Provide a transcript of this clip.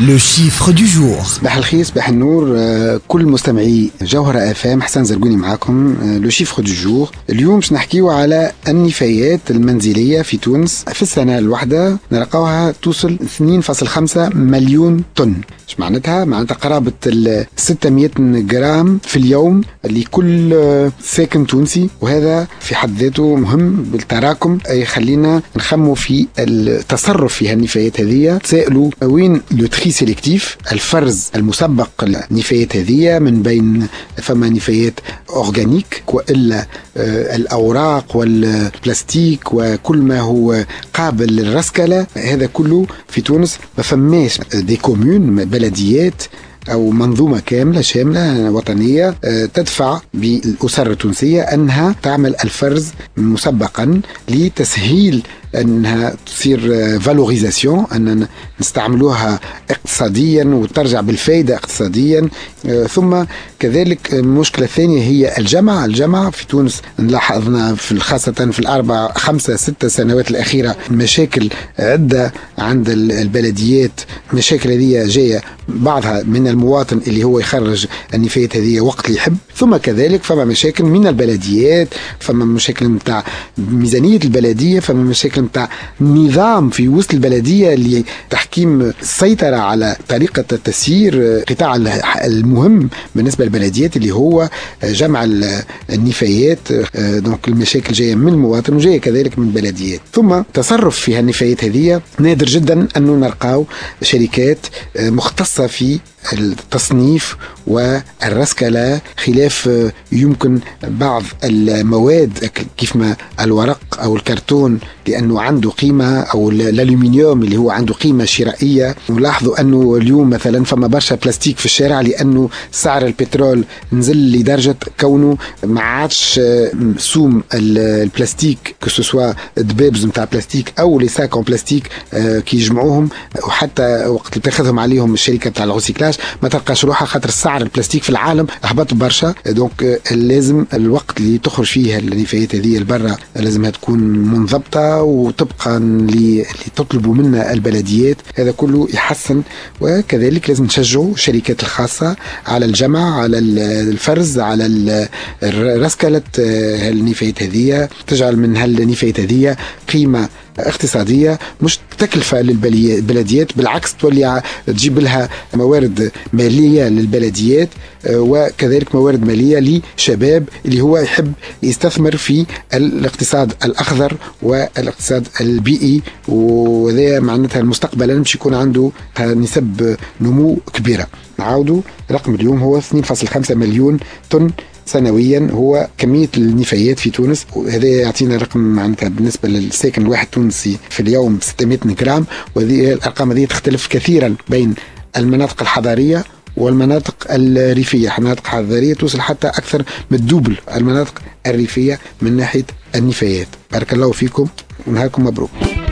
Le chiffre du jour. صباح الخير، صباح النور، كل مستمعي جوهرة FM. حسن زرقوني معاكم. لو شيفر دو جور اليوم باش نحكيو على النفايات المنزلية في تونس. في السنة الواحدة نلقاوها توصل 2.5 مليون طن. ايش معناتها؟ معناتها قرابة 600 جرام في اليوم لكل ساكن تونسي، وهذا في حد ذاته مهم بالتراكم يخلينا نخمو في التصرف في هالنفايات هذه. تسألوا وين لو تري سيليكتيف، الفرز المسبق النفايات هذه من بين فما نفايات أورغانيك وإلا الأوراق والبلاستيك وكل ما هو قابل للرسكلة. هذا كله في تونس ما فماش دي كومون، بلديات أو منظومة كاملة شاملة وطنية تدفع بالأسر التونسية أنها تعمل الفرز مسبقا لتسهيل أنها تصير فالوريزاسيون، أن نستعملوها اقتصاديا وترجع بالفائدة اقتصاديا. ثم كذلك المشكلة الثانية هي الجمع في تونس. نلاحظنا خاصة في 4 5 6 سنوات الأخيرة مشاكل عدة عند البلديات. مشاكل هذه جاية بعضها من المواطن اللي هو يخرج النفايات هذه وقت اللي يحب، ثم كذلك فما مشاكل من البلديات، فما مشاكل متاع ميزانية البلدية، فما مشاكل متاع نظام في وسط البلدية اللي تحكيم السيطرة على طريقة التسيير قطاع المهم بالنسبة للبلديات اللي هو جمع النفايات. دونك المشاكل جاية من المواطن وجاية كذلك من البلديات. ثم تصرف في هالنفايات هذه نادر جدا أنه نلقاو شركات مختصة في التصنيف والرسكلة، خلاف يمكن بعض المواد كيف ما الورق أو الكرتون لأنه عنده قيمة، أو الألومنيوم اللي هو عنده قيمة شرائية. نلاحظوا أنه اليوم مثلا فما برشا بلاستيك في الشارع لأنه سعر البترول نزل لدرجة كونه ما عادش سوم البلاستيك كسوسوا دبابز متاع بلاستيك أو لي ساك اون بلاستيك كي يجمعوهم، وحتى وقت تاخذهم عليهم الشركة بتاع الغوسيكلاج ما تلقاش روحها، خاطر سعر البلاستيك في العالم هبط برشا. دونك لازم الوقت اللي تخرج فيه النفايات هذه البرة لازمها تكون منضبطة وطبقا اللي تطلبوا منا البلديات. هذا كله يحسن. وكذلك لازم نشجعوا الشركات الخاصة على الجمع، على الفرز، على رسكلة النفايات هذه، تجعل من هالنفايات هذه قيمة اقتصادية مش تكلفة للبلديات، بالعكس تولي تجيب لها موارد مالية للبلديات، وكذلك موارد مالية لشباب اللي هو يحب يستثمر في الاقتصاد الأخضر والاقتصاد البيئي. وذا معناتها المستقبل مش يكون عنده نسب نمو كبيرة. نعاودوا رقم اليوم هو 2.5 مليون طن سنويا هو كمية النفايات في تونس. وهذا يعطينا رقم معناتها بالنسبة للساكن الواحد تونسي في اليوم 600 جرام. وهذه الأرقام هذه تختلف كثيرا بين المناطق الحضارية والمناطق الريفية. المناطق الحضارية توصل حتى أكثر من الدوبل المناطق الريفية من ناحية النفايات. بارك الله فيكم ونهاركم مبروك.